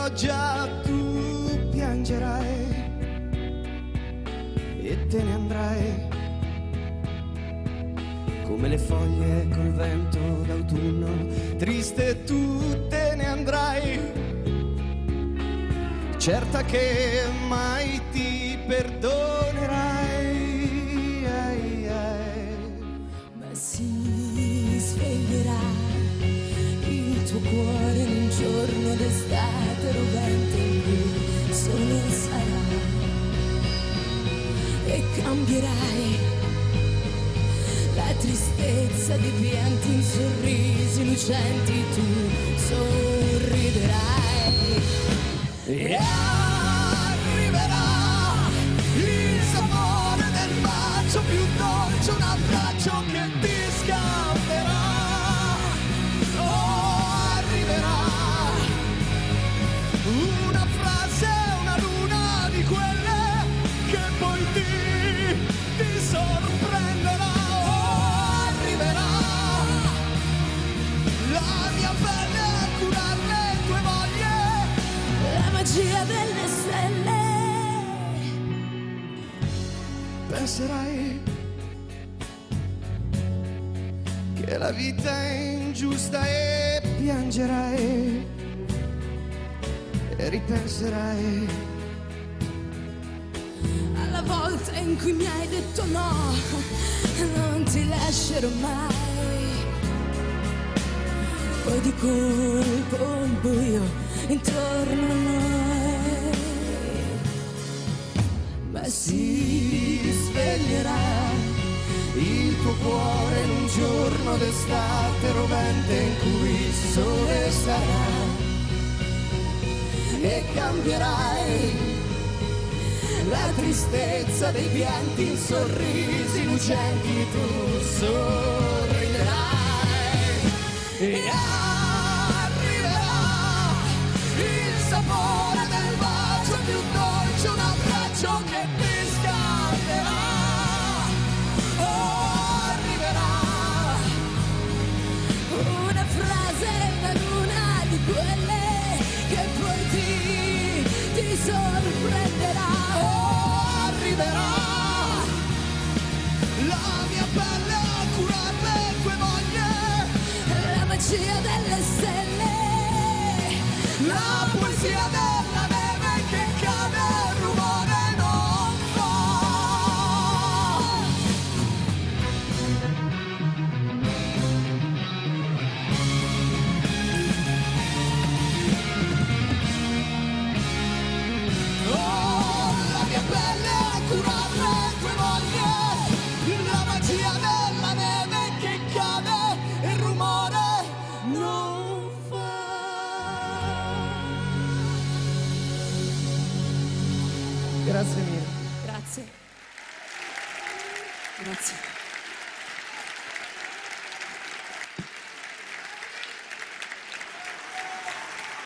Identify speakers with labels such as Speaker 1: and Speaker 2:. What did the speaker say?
Speaker 1: pioggia tu piangerai e te ne andrai come le foglie col vento d'autunno, triste tu te ne andrai, certa che mai ti perdonerai.
Speaker 2: Ma si sveglierà il tuo cuore in un giorno d'estate rovente in cui solo sarà, e cambierai la tristezza dei pianti in sorrisi lucenti, tu sorriderai e arriverà il sapore del bacio più dolce, un abbraccio che ti scalderà. Oh, arriverà una frase, una luna di quelle che poi ti sorprenderà. Magia delle stelle.
Speaker 1: Penserai che la vita è ingiusta e piangerai e ripenserai
Speaker 2: alla volta in cui mi hai detto no, non ti lascerò mai. Poi di colpo il buio intorno a noi, ma si sveglierà il tuo cuore in un giorno d'estate rovente in cui il sole sarà, e cambierai la tristezza dei pianti in sorrisi lucenti, tu sorriderai e il sapore del bacio più dolce, un abbraccio che ti scalderà. Oh, arriverà una frase, una luna di quelle che poi ti sorprenderà. Oh, arriverà la mia pelle a curare le tue voglie, la magia delle stelle, la poesia della neve che cade, il rumore non fa. Oh, la mia pelle a curare le tue voglie, la magia della neve che cade, il rumore non fa.
Speaker 1: Grazie mille.
Speaker 2: Grazie. Grazie.